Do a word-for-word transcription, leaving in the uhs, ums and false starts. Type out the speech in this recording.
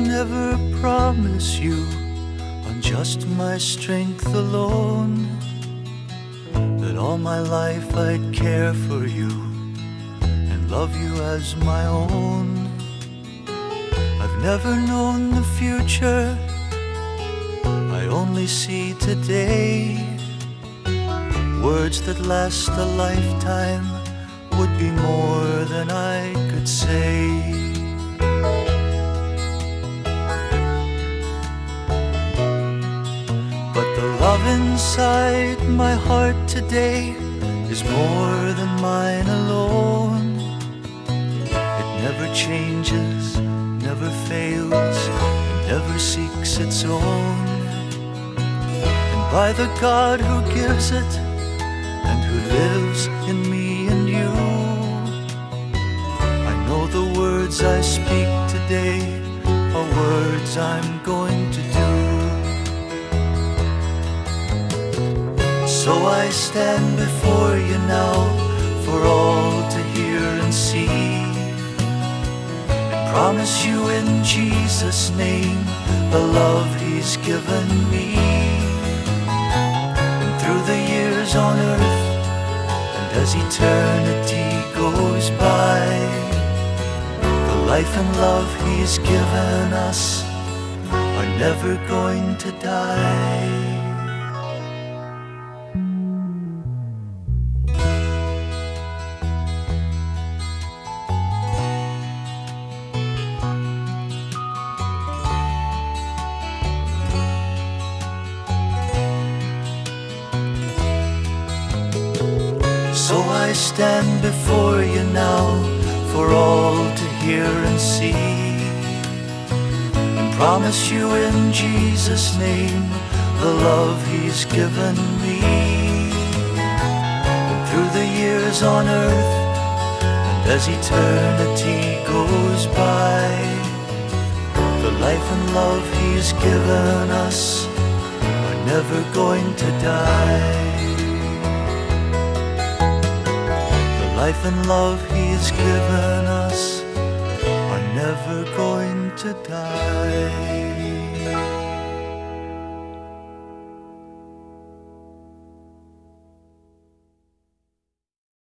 never promise you on just my strength alone that all my life I'd care for you and love you as my own. I've never known the future, I only see today. Words that last a lifetime would be more than I could say. But the love inside my heart today is more than mine alone. It never changes, never fails, and never seeks its own. And by the God who gives it and who lives in me and you, I know the words I speak today are words I'm going to do. So I stand before you now for all to hear and see, and promise you in Jesus' name the love He's given me. And through the years on earth, and as eternity goes by, the life and love He's given us are never going to die. So I stand before you now for all to hear and see, and promise you in Jesus' name the love He's given me. And through the years on earth, and as eternity goes by, the life and love He's given us are never going to die. Life and love He's given us are never going to die.